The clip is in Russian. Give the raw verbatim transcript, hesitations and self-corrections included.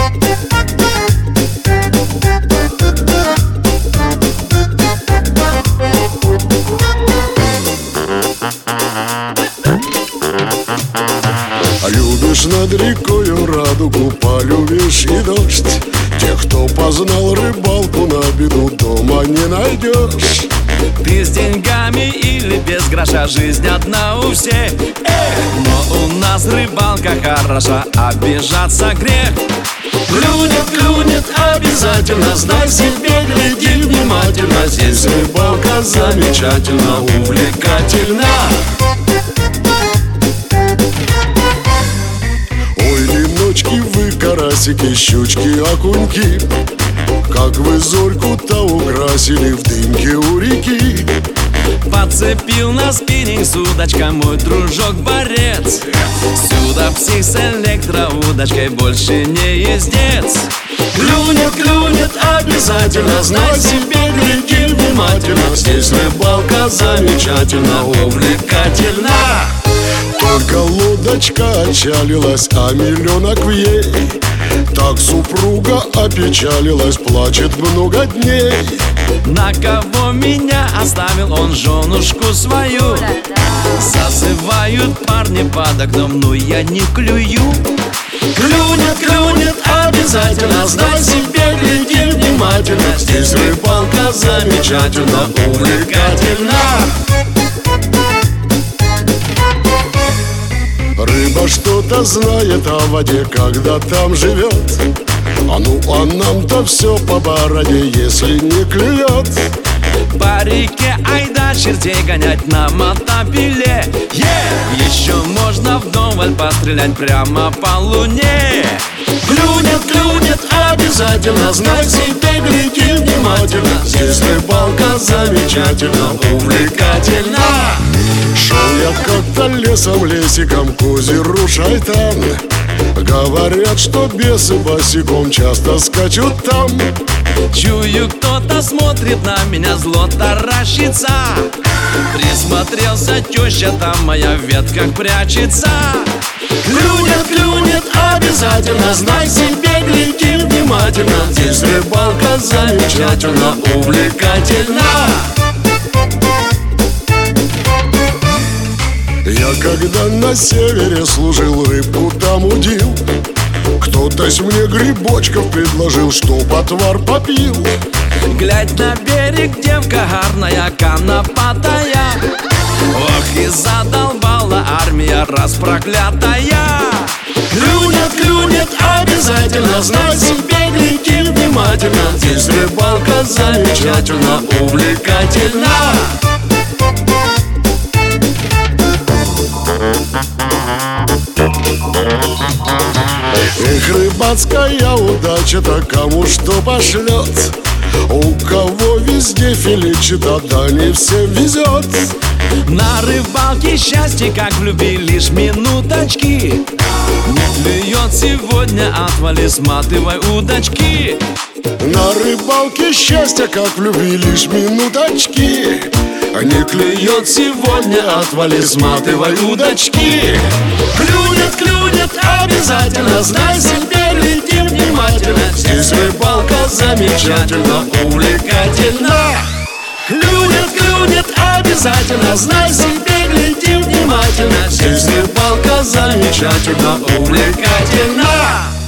Любишь над рекою радугу, полюбишь и дождь. Тех, кто познал рыбалку, на беду дома не найдешь. Ты с деньгами или без гроша, жизнь одна у всех. Эх, но у нас рыбалка хороша, обижаться грех. Клюнет, клюнет обязательно, знай себе, гляди внимательно. Здесь рыбалка замечательно, увлекательна. Ой, леночки вы, карасики, щучки, окуньки, как вы зорьку-то украсили в дымке у реки. Подцепил на спиннинг с удочкой мой дружок-борец. Сюда псих с электроудочкой, больше не ездец. Клюнет, клюнет обязательно, знай себе, гляди внимательно. Здесь рыбалка замечательно, увлекательна. Только лодочка отчалилась, а миллионок в ей. Так супруга опечалилась, плачет много дней. На кого меня оставил он женушку свою? Зазывают парни под окном, но я не клюю. Клюнет, клюнет обязательно, знай себе, гляди внимательно. Здесь рыбалка замечательно, увлекательна. Рыба что-то знает о воде, когда там живет. А ну, а нам-то все по бороде, если не клюет. По реке айда чертей гонять на мотопиле. Yeah! Еще можно вдоволь пострелять прямо по луне. Клюнет, клюнет обязательно, знай себе, гляди внимательно. Здесь рыбалка замечательно, увлекательна. Шел я как-то лесом, лесиком к озеру Шайтан. Говорят, что бесы босиком часто скачут там. Чую, кто-то смотрит на меня, зло таращится. Присмотрелся, теща там моя в ветках прячется. Клюнет, клюнет обязательно, знай себе, гляди внимательно. Здесь рыбалка замечательно, увлекательна. Я когда на севере служил, рыбку там удил. Кто-то мне грибочков предложил, чтоб отвар попил. Глядь на берег, девка гарная, конопатая. Ох, и задолбала армия распроклятая. Клюнет, клюнет обязательно, знай себе, гляди внимательно. Здесь рыбалка замечательно, увлекательна. Эх, рыбацкая удача-то кому что пошлет. У кого везде филичит, а да не всем везет. На рыбалке счастье, как в любви, лишь минуточки. Не клюет сегодня, отвали, сматывай удочки. На рыбалке счастье, как в любви, лишь минуточки. Не клюет сегодня, отвали, сматывай удочки. Клюнет, клюнет обязательно, знай себе, гляди внимательно. Здесь рыбалка замечательно, увлекательна. Клюнет, клюнет обязательно, знай себе, гляди внимательно. Здесь рыбалка замечательно, увлекательна.